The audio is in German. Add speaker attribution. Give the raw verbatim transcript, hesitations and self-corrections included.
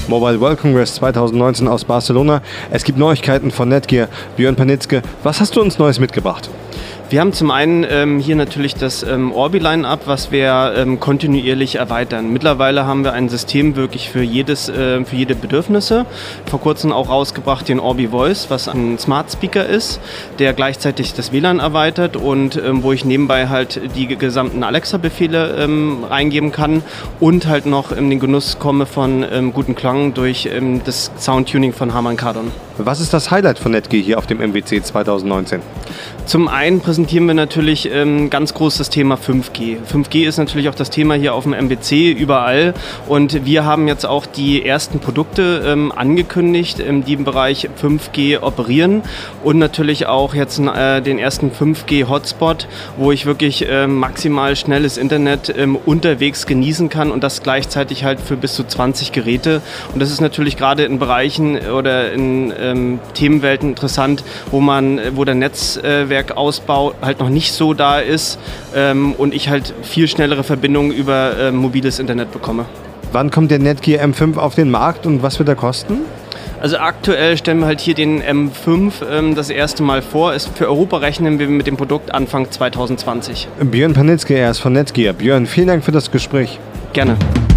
Speaker 1: Mobile World Congress zweitausendneunzehn aus Barcelona. Es gibt Neuigkeiten von Netgear. Björn Panitzke, was hast du uns Neues mitgebracht?
Speaker 2: Wir haben zum einen ähm, hier natürlich das ähm, Orbi-Line-Up, was wir ähm, kontinuierlich erweitern. Mittlerweile haben wir ein System wirklich für jedes, äh, für jede Bedürfnisse. Vor kurzem auch rausgebracht den Orbi Voice, was ein Smart Speaker ist, der gleichzeitig das W L A N erweitert und ähm, wo ich nebenbei halt die gesamten Alexa-Befehle ähm, eingeben kann und halt noch in den Genuss komme von ähm, guten Klang durch ähm, das Soundtuning von Harman Kardon.
Speaker 1: Was ist das Highlight von Netgear hier auf dem M W C zweitausendneunzehn?
Speaker 2: Zum einen präsentieren wir natürlich ähm, ganz groß das Thema fünf G. fünf G ist natürlich auch das Thema hier auf dem M W C überall und wir haben jetzt auch die ersten Produkte ähm, angekündigt, ähm, die im Bereich fünf G operieren und natürlich auch jetzt äh, den ersten fünf G Hotspot, wo ich wirklich äh, maximal schnelles Internet ähm, unterwegs genießen kann und das gleichzeitig halt für bis zu zwanzig Geräte. Und das ist natürlich gerade in Bereichen oder in ähm, Themenwelten interessant, wo man, wo der Netzwerkausbau halt noch nicht so da ist ähm, und ich halt viel schnellere Verbindungen über äh, mobiles Internet bekomme.
Speaker 1: Wann kommt der Netgear M fünf auf den Markt und was wird er kosten?
Speaker 2: Also aktuell stellen wir halt hier den M fünf ähm, das erste Mal vor. Ist für Europa rechnen wir mit dem Produkt Anfang zweitausendzwanzig.
Speaker 1: Björn Panitzke, er ist von Netgear. Björn, vielen Dank für das Gespräch.
Speaker 2: Gerne.